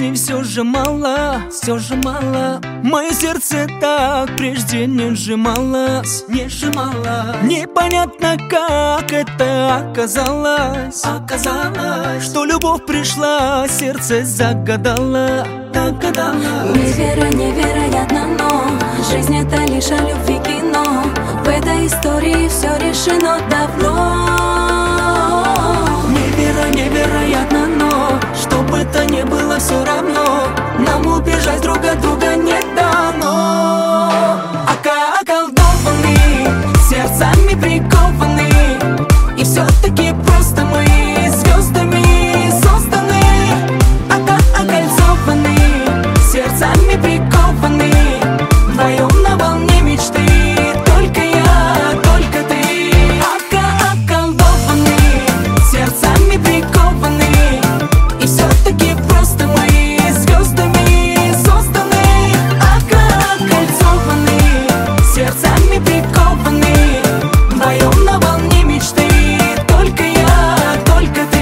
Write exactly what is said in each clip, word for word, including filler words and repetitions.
любви все же мало, все же мало. Мое сердце так прежде не сжималось, не сжималось. Непонятно, как это оказалось, оказалось, что любовь пришла, сердце загадало, загадало. Неверо, невероятно, но жизнь это лишь о любви кино. В этой истории все решено давно. Неверо, невероятно, но что бы то ни было, все равно нам убежать друг от друга не дано. Околдованы, сердцами прикованы, и все-таки просто мы звездами созданы. Окольцованы, сердцами прикованы, вдвоем на волне мечты. Только я, только ты. Околдованы, сердцами прикованы, и все-таки просто мы звездами созданы. Окольцованы, сердцами прикованы, вдвоем на волне мечты. Только я, только ты.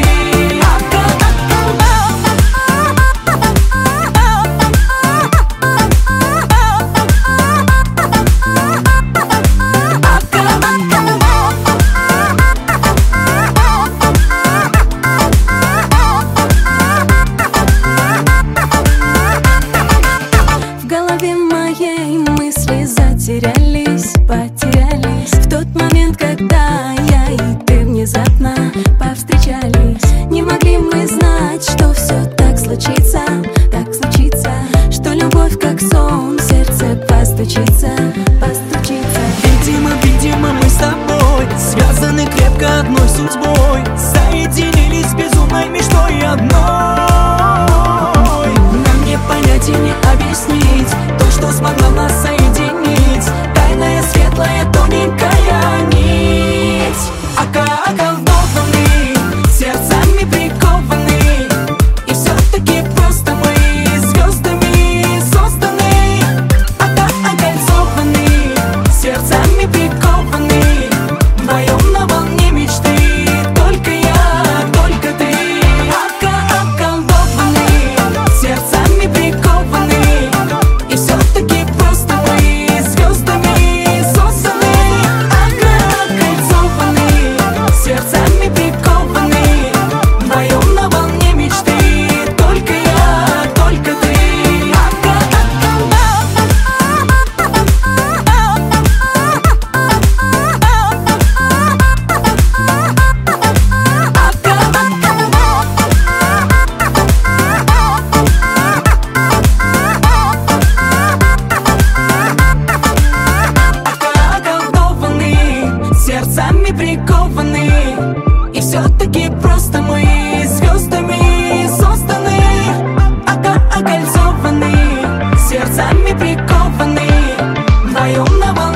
В голове моей мысли затерялись, потерялись в тот момент, когда я и ты внезапно повстречались. Не могли мы знать, что все так случится, так случится, что любовь как сон в сердце постучится, постучится. Видимо, видимо, мы с тобой связаны крепко одной судьбой, соединились безумной мечтой одной. Нам не понять и не объяснить то, что смогла нас соединить. Тайная, светлая, тоненькая нить. Околдованы, сердцами прикованы, и все-таки просто мы звездами созданы. Окольцованы, сердцами прикованы, вдвоем на волне мечты. Только я, только ты. Околдованы, сердцами прикованы, и все-таки просто мы звездами созданы. Окольцованы, сердцами прикованы, вдвоем на волне мечты. Только я, только ты. Околдованы, сердцами прикованы, и все-таки просто мы звездами созданы. Окольцованы, сердцами прикованы, вдвоем на волне.